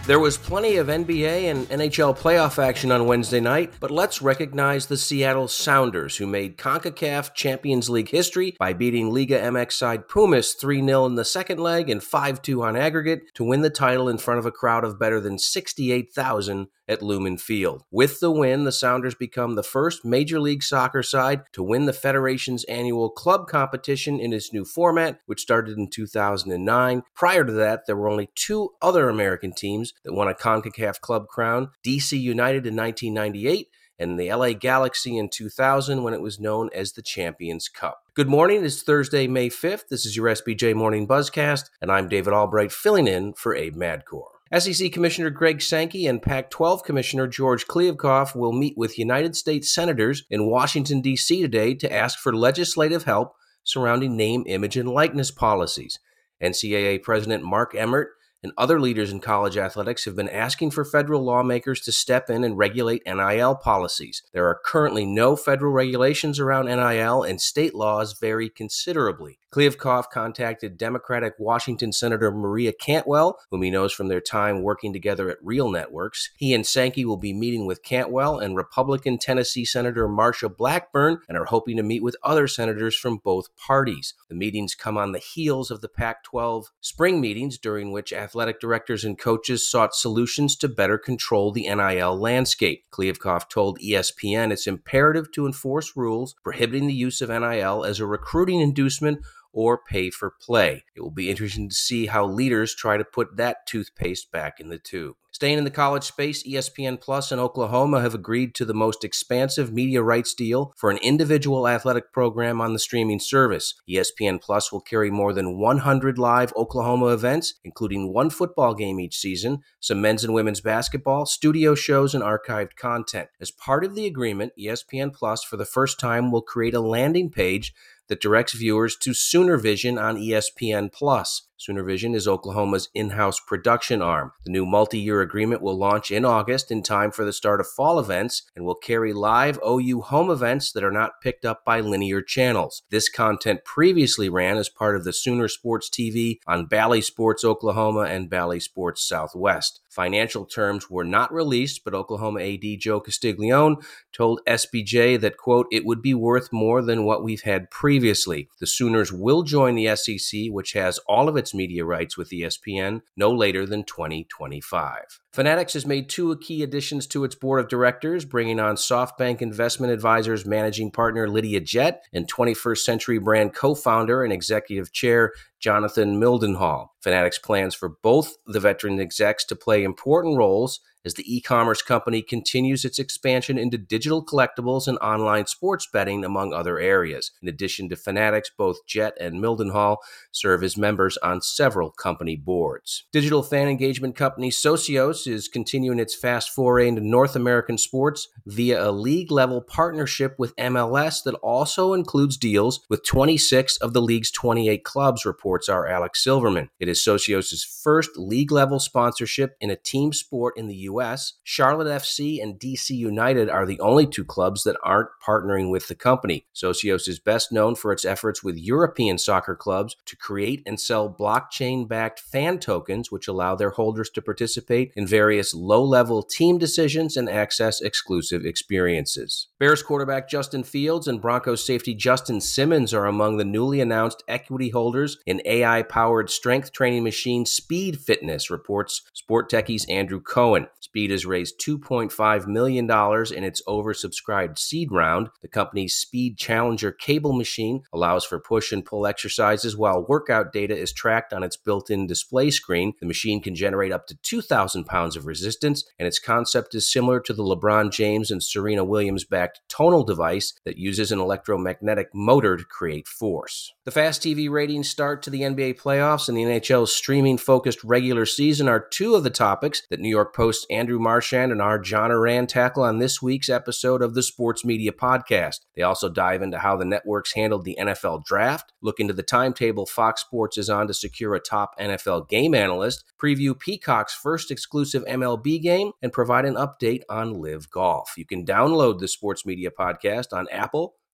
There was plenty of NBA and NHL playoff action on Wednesday night, but let's recognize the Seattle Sounders, who made CONCACAF Champions League history by beating Liga MX side Pumas 3-0 in the second leg and 5-2 on aggregate to win the title in front of a crowd of better than 68,000 at Lumen Field. With the win, the Sounders become the first Major League Soccer side to win the Federation's annual club competition in its new format, which started in 2009. Prior to that, there were only two other American teams that won a CONCACAF club crown, DC United in 1998 and the LA Galaxy in 2000 when it was known as the Champions Cup. Good morning, it's Thursday, May 5th. This is your SBJ Morning Buzzcast, and I'm David Albright filling in for Abe Madkour. SEC Commissioner Greg Sankey and Pac-12 Commissioner George Kliavkoff will meet with United States senators in Washington, D.C. today to ask for legislative help surrounding name, image, and likeness policies. NCAA President Mark Emmert and other leaders in college athletics have been asking for federal lawmakers to step in and regulate NIL policies. There are currently no federal regulations around NIL, and state laws vary considerably. Kliavkoff contacted Democratic Washington Senator Maria Cantwell, whom he knows from their time working together at Real Networks. He and Sankey will be meeting with Cantwell and Republican Tennessee Senator Marsha Blackburn and are hoping to meet with other senators from both parties. The meetings come on the heels of the Pac-12 spring meetings, during which athletic directors and coaches sought solutions to better control the NIL landscape. Kliavkoff told ESPN it's imperative to enforce rules prohibiting the use of NIL as a recruiting inducement or pay for play. It will be interesting to see how leaders try to put that toothpaste back in the tube. Staying in the college space, ESPN Plus and Oklahoma have agreed to the most expansive media rights deal for an individual athletic program on the streaming service. ESPN Plus will carry more than 100 live Oklahoma events, including one football game each season, some men's and women's basketball, studio shows, and archived content. As part of the agreement, ESPN Plus for the first time will create a landing page that directs viewers to Sooner Vision on ESPN Plus. Sooner Vision is Oklahoma's in-house production arm. The new multi-year agreement will launch in August in time for the start of fall events and will carry live OU home events that are not picked up by linear channels. This content previously ran as part of the Sooner Sports TV on Bally Sports Oklahoma and Bally Sports Southwest. Financial terms were not released, but Oklahoma AD Joe Castiglione told SBJ that, quote, it would be worth more than what we've had previously. The Sooners will join the SEC, which has all of its media rights with ESPN, no later than 2025. Fanatics has made two key additions to its board of directors, bringing on SoftBank Investment Advisors managing partner Lydia Jett and 21st Century Brand co-founder and executive chair Jonathan Mildenhall. Fanatics plans for both the veteran execs to play important roles as the e-commerce company continues its expansion into digital collectibles and online sports betting, among other areas. In addition to Fanatics, both Jett and Mildenhall serve as members on several company boards. Digital fan engagement company Socios is continuing its fast foray into North American sports via a league-level partnership with MLS that also includes deals with 26 of the league's 28 clubs, reports our Alex Silverman. It is Socios' first league-level sponsorship in a team sport in the U.S. Charlotte FC and DC United are the only two clubs that aren't partnering with the company. Socios is best known for its efforts with European soccer clubs to create and sell blockchain-backed fan tokens, which allow their holders to participate in various low-level team decisions and access exclusive experiences. Bears quarterback Justin Fields and Broncos safety Justin Simmons are among the newly announced equity holders in AI-powered strength training machine Speed Fitness, reports Sport Techie's Andrew Cohen. Speed has raised $2.5 million in its oversubscribed seed round. The company's Speed Challenger cable machine allows for push and pull exercises while workout data is tracked on its built-in display screen. The machine can generate up to 2,000 pounds of resistance, and its concept is similar to the LeBron James and Serena Williams-backed Tonal device that uses an electromagnetic motor to create force. The fast TV ratings start to the NBA playoffs and the NHL's streaming-focused regular season are two of the topics that New York Post's Andrew Marchand and our John Oran tackle on this week's episode of the Sports Media Podcast. They also dive into how the networks handled the NFL draft, look into the timetable Fox Sports is on to secure a top NFL game analyst, preview Peacock's first exclusive MLB game, and provide an update on Live Golf. You can download the Sports Media Podcast on Apple,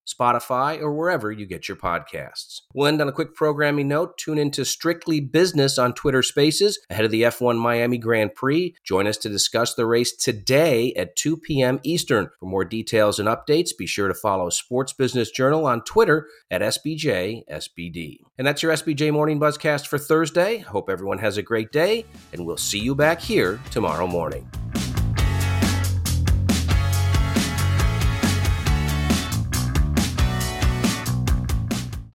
Spotify, or wherever you get your podcasts. We'll end on a quick programming note. Tune into Strictly Business on Twitter Spaces ahead of the F1 Miami Grand Prix. Join us to discuss the race today at 2 p.m. Eastern. For more details and updates, be sure to follow Sports Business Journal on Twitter at SBJSBD. And that's your SBJ Morning Buzzcast for Thursday. Hope everyone has a great day, and we'll see you back here tomorrow morning.